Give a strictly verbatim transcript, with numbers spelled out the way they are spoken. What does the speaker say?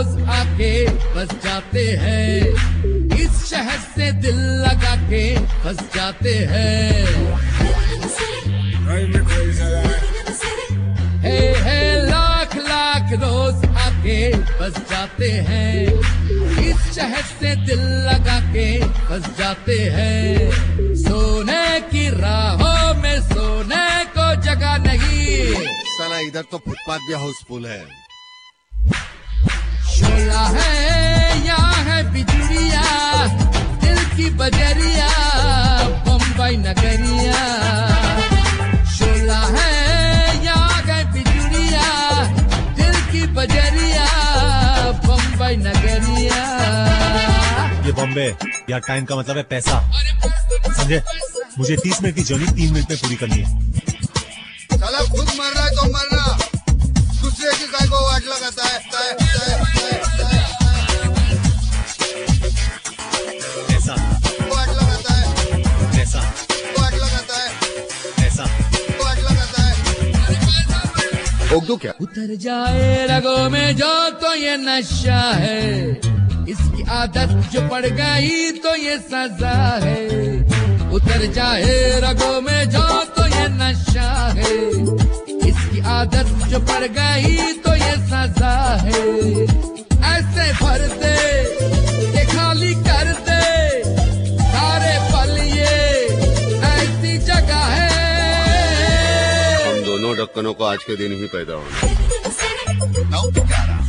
रोज आके बस जाते हैं, इस शहर से दिल लगा के बस जाते हैं। हे हे लाख लाख रोज आके बस जाते हैं, इस शहर से दिल लगा के बस जाते हैं। सोने की राहों में सोने को जगह नहीं, साला इधर तो फुटपाथ भी हाउसफुल है। शोला है यहाँ है बिजुरिया, दिल की बजरिया बम्बई नगरिया। शोला है यहाँ है बिजुरिया, दिल की बजरिया बम्बई नगरिया। ये बॉम्बे यार, टाइम का मतलब है पैसा, समझे? मुझे तीस मिनट की जर्नी तीन मिनट में पूरी करनी है। साला खुद मर रहा है तो मरना, दूसरे की गाय को वाट लगाता है। ऐसा वाट लगाता है, ऐसा वाट लगाता है, ऐसा वाट लगाता है। ओक दो क्या? उतर जाए रगों में जो तो ये नशा है, इसकी आदत जो पड़ गई तो ये सजा है। उतर जाए रगों में जो तो ये नशा है, इसकी आदत जो पड़ गई तो ये सजा है। ऐसे भर दे ये खाली कर दे सारे पल, ये ऐसी जगह है। हम दोनों ढक्कनों को आज के दिन ही पैदा होना।